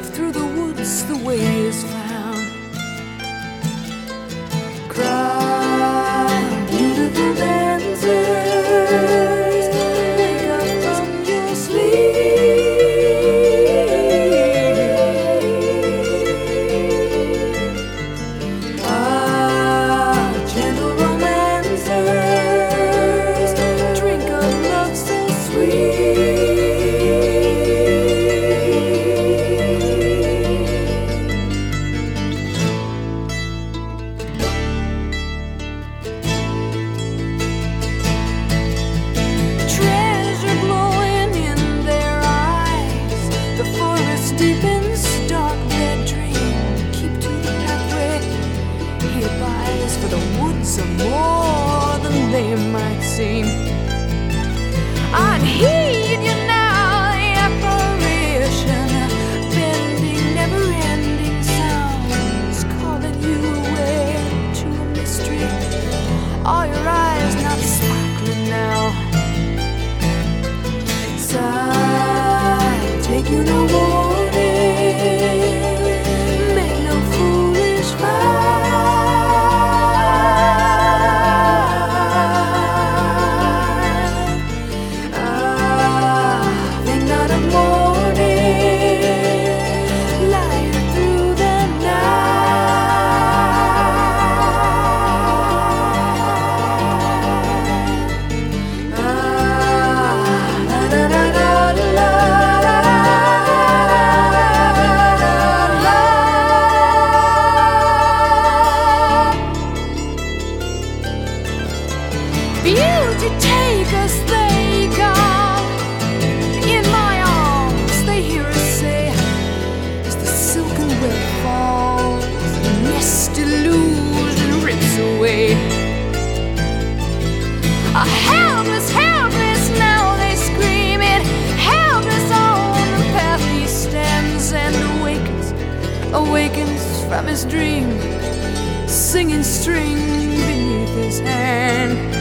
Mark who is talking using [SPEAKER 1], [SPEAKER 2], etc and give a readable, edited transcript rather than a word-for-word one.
[SPEAKER 1] if through the woods the way is found. Cry, beautiful dancers, wake up from your sleep. Ah, gentle romancers, drink of love so sweet. Deepens dark their dream. Keep to the pathway he abides, for the woods are more than they might seem. I'd heed you now, the apparition, bending, never-ending sounds, calling you away to a mystery. Are your eyes not sparkling now? Sigh, take you no more. Beauty, take us, they come. In my arms, they hear us say, as the silken web falls, the mist illusion rips away. Helpless, helpless, now they scream it. Helpless on the path he stands and awakens from his dream, singing string beneath his hand.